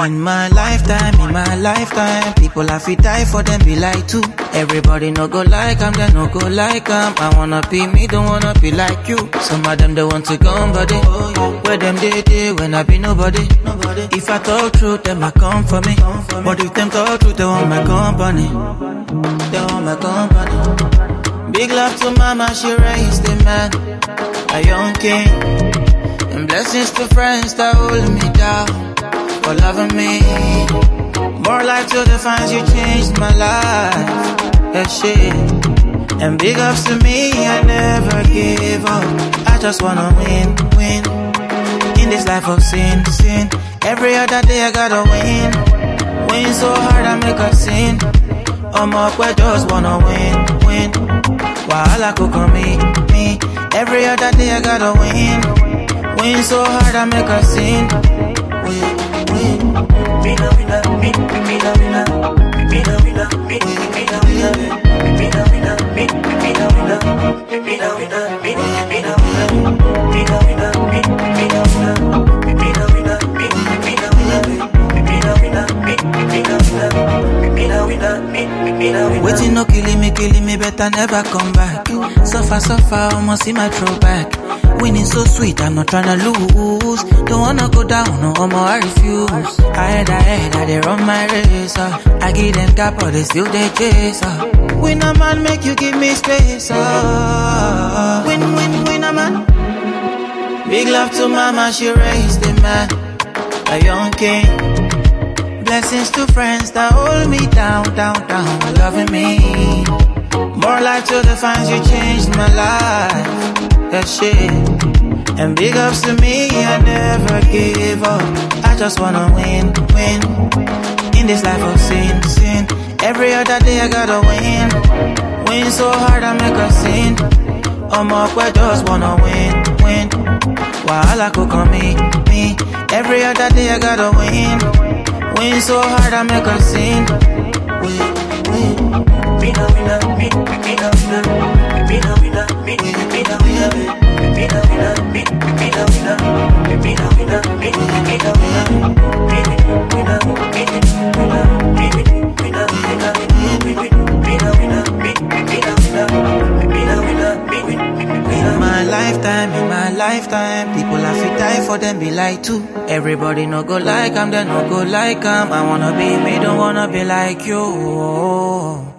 In my lifetime, people have to die for them be like too. Everybody no go like I'm, they no go like I'm. I wanna be me, don't wanna be like you. Some of them they want to come body. Where them they when I be nobody. If I talk truth, them I come for me. But if them talk truth, they want my company. They want my company. Big love to mama, she raised a man, a young king. And blessings to friends that hold me down for loving me. More life to the fans, you changed my life. That shit. And big ups to me, I never give up. I just wanna win. In this life of sin. Every other day I gotta win. Win so hard I make a sin. I'm up, I just wanna win. Wahala cook on me. Every other day I gotta win. Win so hard I make a sin. Win. Waiting no killing me, better never come back. Suffer, almost see my throwback. Winning so sweet, I'm not tryna lose. Don't wanna go down, no more, I refuse. I they run my race. I give them cap, but they still they chase. Win a man, make you give me space. Win a man. Big love to mama, she raised a man, a young king. Blessings to friends that hold me down, loving me. More life to the fans, you changed my life. That shit. And big ups to me, I never give up. I just wanna win. In this life of sin. Every other day I gotta win. Win so hard I make a sin. I'm up, I just wanna win. Wahala cook on me. Every other day I gotta win. Win so hard I make a sin. Win. In my lifetime, people have to die for them be like too. Everybody no go like I'm, they no go like I'm. I wanna be me, don't wanna be like you.